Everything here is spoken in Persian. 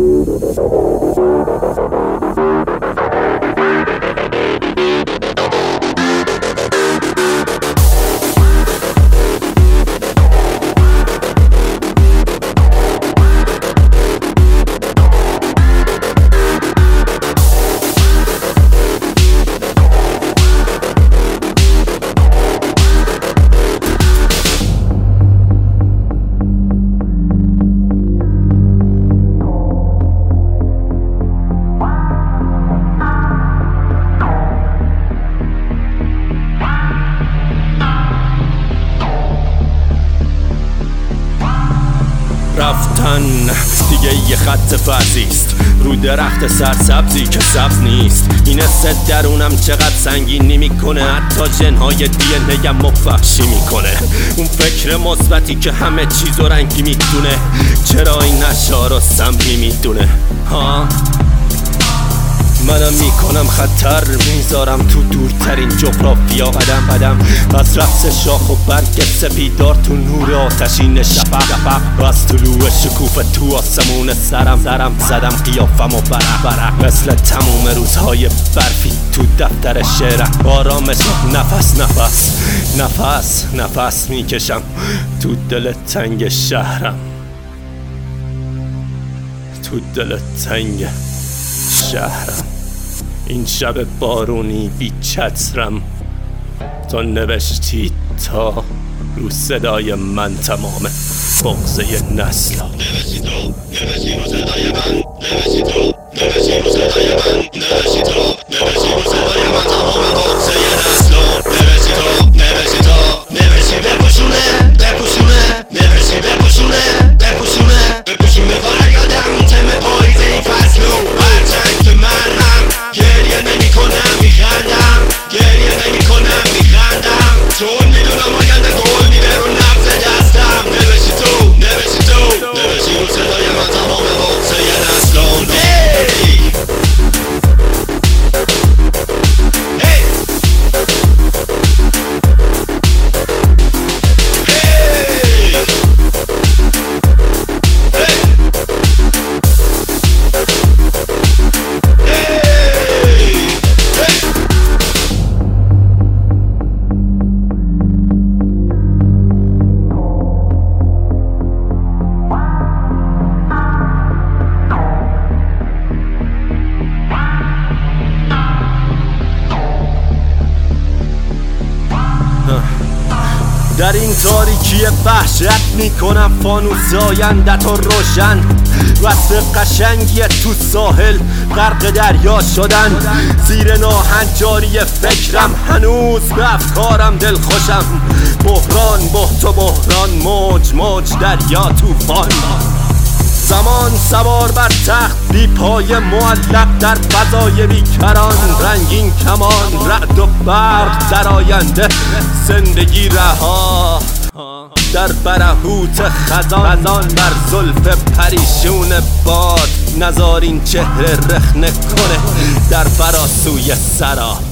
رفتن دیگه یه خط فرضیست رو درخت سرسبزی که سبز نیست. این حس درونم چقدر سنگینی میکنه، حتی جنهای دی‌ان‌ام مفحشی میکنه. اون فکر مثبتی که همه چیزو رنگی میدونه، چرا این اشعارو سمی میدونه؟ ها منم میکنم خطر، میذارم تو دورترین جغرافیا قدم از رقص شاخ و برگ سپیدار تو نور آتشین شفق و از طلوع شکوفه تو آسمون سرم زدم قیافم و برق مثل تموم روزهای برفی تو دفتر شعرم. آرامش نفس میکشم تو دل تنگ شهرم، تو دل تنگ شهرم. این شب بارونی بی چترم، تو نوشتی تا رو صدای من تمام بغضه نسلا. نوشتی تو، نوشتی رو صدای من، نوشتی تو، نوشتی رو صدای من، نوشتی تو، نوشتی رو صدای من تمام بغضه نسلا. نوشتی تو، نوشتی تو، نوشتی بپوشونه، نوشتی بپوشونه فریادم تم پاییزه ای فصلو. هرچند که من هم گریه نمی کنم میخندم چون میدونم آینده گل میره رو نبض دستم. نوشتی تو، نوشتی رو صدای من تمام بغضه نسلان. در این تاریکی وحشت میکنم فانوس آیندت و روشن. وصف قشنگی تو ساحل غرق دریا شدن، زیر ناهنجاری فکرم هنوز به افکارم دلخوشم. بحران بحت و بحران، موج دریا طوفان. زمان سوار بر تخت بی پای معلق در فضای بیکران. رنگین کمان، رعد و برق در آینده، زندگی رها در برهوت خزان. بر زلف پریشون باد نزار این چهره رخنه کنه در فراسوی سرا.